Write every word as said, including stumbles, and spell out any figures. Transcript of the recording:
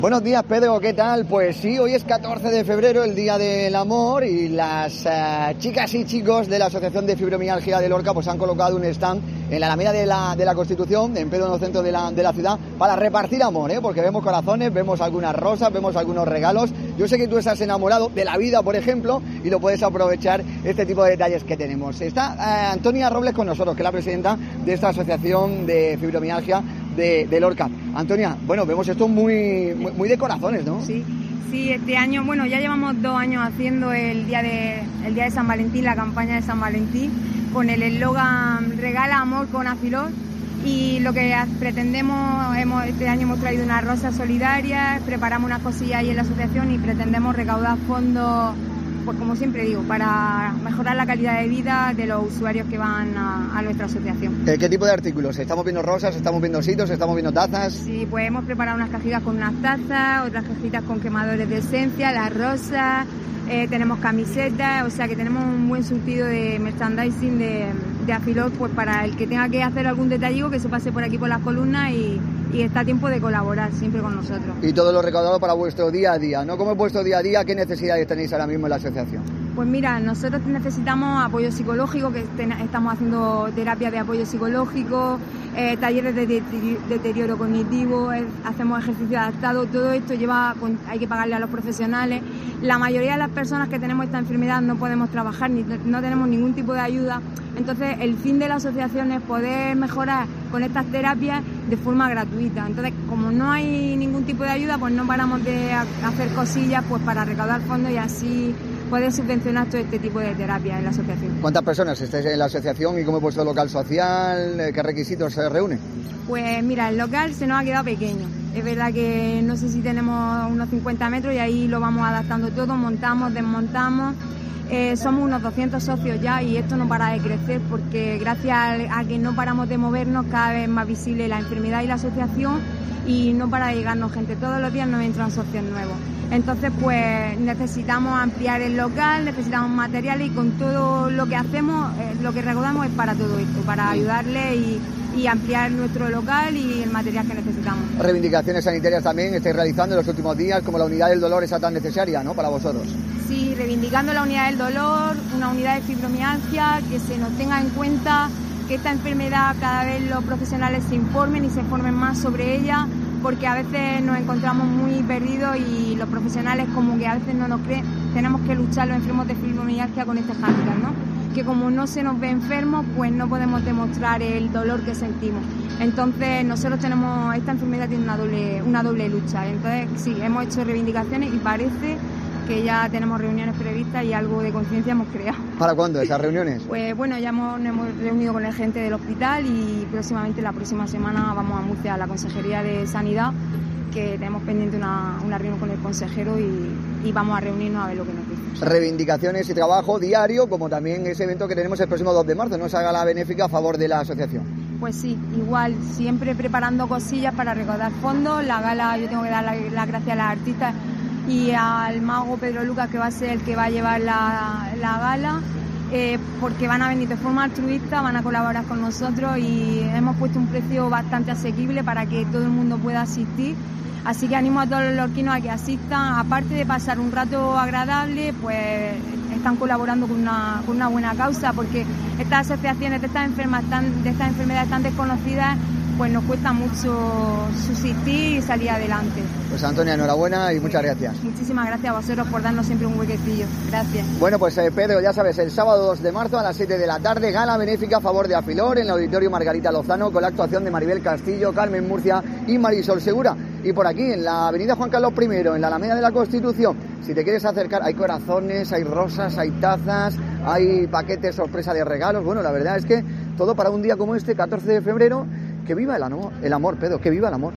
Buenos días, Pedro, ¿qué tal? Pues sí, hoy es catorce de febrero, el Día del Amor, y las uh, chicas y chicos de la Asociación de Fibromialgia de Lorca pues han colocado un stand en la Alameda de la, de la Constitución, en pleno centro de la, de la ciudad, para repartir amor, ¿eh? Porque vemos corazones, vemos algunas rosas, vemos algunos regalos. Yo sé que tú estás enamorado de la vida, por ejemplo, y lo puedes aprovechar este tipo de detalles que tenemos. Está uh, Antonia Robles con nosotros, que es la presidenta de esta Asociación de Fibromialgia de, de Lorca. Antonia, bueno, vemos esto muy, muy, muy de corazones, ¿no? Sí, sí, este año, bueno, ya llevamos dos años haciendo el día de, el día de San Valentín, la campaña de San Valentín, con el eslogan Regala amor con Afilor, y lo que pretendemos, hemos, este año hemos traído unas rosas solidarias, preparamos unas cosillas ahí en la asociación y pretendemos recaudar fondos, pues como siempre digo, para mejorar la calidad de vida de los usuarios que van a, a nuestra asociación. ¿Qué tipo de artículos? ¿Estamos viendo rosas, estamos viendo ositos, estamos viendo tazas? Sí, pues hemos preparado unas cajitas con unas tazas, otras cajitas con quemadores de esencia, las rosas, eh, tenemos camisetas, o sea que tenemos un buen surtido de merchandising de, de Afilor, pues para el que tenga que hacer algún detalligo que se pase por aquí por las columnas y, y está a tiempo de colaborar siempre con nosotros. Y todo lo recaudado para vuestro día a día, ¿no? ¿Cómo es vuestro día a día? ¿Qué necesidades tenéis ahora mismo en la asociación? Pues mira, nosotros necesitamos apoyo psicológico, que estamos haciendo terapia de apoyo psicológico, eh, talleres de deterioro cognitivo, eh, hacemos ejercicio adaptado, todo esto lleva, hay que pagarle a los profesionales. La mayoría de las personas que tenemos esta enfermedad no podemos trabajar, ni no tenemos ningún tipo de ayuda, entonces el fin de la asociación es poder mejorar con estas terapias de forma gratuita. Entonces, como no hay ningún tipo de ayuda, pues no paramos de hacer cosillas pues para recaudar fondos y así poder subvencionar todo este tipo de terapias en la asociación. ¿Cuántas personas estáis en la asociación y cómo es vuestro local social? ¿Qué requisitos se reúnen? Pues mira, el local se nos ha quedado pequeño. Es verdad que no sé si tenemos unos cincuenta metros y ahí lo vamos adaptando todo, montamos, desmontamos. Eh, somos unos doscientos socios ya y esto no para de crecer porque gracias a que no paramos de movernos cada vez es más visible la enfermedad y la asociación y no para de llegarnos gente. Todos los días nos entran socios nuevos. Entonces pues necesitamos ampliar el local, necesitamos materiales y con todo lo que hacemos, eh, lo que recaudamos es para todo esto, para ayudarle y, y ampliar nuestro local y el material que necesitamos. Reivindicaciones sanitarias también estáis realizando en los últimos días, como la unidad del dolor esa tan necesaria, ¿no?, para vosotros. Sí, reivindicando la unidad del dolor, una unidad de fibromialgia, que se nos tenga en cuenta que esta enfermedad cada vez los profesionales se informen y se informen más sobre ella, porque a veces nos encontramos muy perdidos y los profesionales como que a veces no nos creen. Tenemos que luchar los enfermos de fibromialgia con este hándicap, ¿no? Que como no se nos ve enfermos, pues no podemos demostrar el dolor que sentimos. Entonces nosotros tenemos, esta enfermedad tiene una doble, una doble lucha. Entonces sí, hemos hecho reivindicaciones y parece que ya tenemos reuniones previstas y algo de conciencia hemos creado. ¿Para cuándo esas reuniones? Pues bueno, ya hemos, nos hemos reunido con el gerente del hospital y próximamente, la próxima semana, vamos a Murcia, a la Consejería de Sanidad, que tenemos pendiente una, una reunión con el consejero y, y vamos a reunirnos a ver lo que nos dice. Reivindicaciones y trabajo diario, como también ese evento que tenemos el próximo dos de marzo, ¿no? Esa gala benéfica a favor de la asociación. Pues sí, igual, siempre preparando cosillas para recaudar fondos. La gala, yo tengo que dar las la gracias a las artistas y al mago Pedro Lucas, que va a ser el que va a llevar la, la gala, eh, porque van a venir de forma altruista, van a colaborar con nosotros y hemos puesto un precio bastante asequible para que todo el mundo pueda asistir. Así que animo a todos los lorquinos a que asistan, aparte de pasar un rato agradable, pues están colaborando con una, con una buena causa, porque estas asociaciones de estas enfermas tan, de estas enfermedades tan desconocidas, pues nos cuesta mucho subsistir y salir adelante. Pues Antonia, enhorabuena y muchas gracias. Muchísimas gracias a vosotros por darnos siempre un huequecillo. Gracias. Bueno, pues eh, Pedro, ya sabes, el sábado dos de marzo a las siete de la tarde, gala benéfica a favor de Afilor en el Auditorio Margarita Lozano, con la actuación de Maribel Castillo, Carmen Murcia y Marisol Segura. Y por aquí, en la avenida Juan Carlos primero, en la Alameda de la Constitución, si te quieres acercar, hay corazones, hay rosas, hay tazas, hay paquetes sorpresa de regalos. Bueno, la verdad es que todo para un día como este, catorce de febrero, que viva el amor, el amor, Pedro, que viva el amor.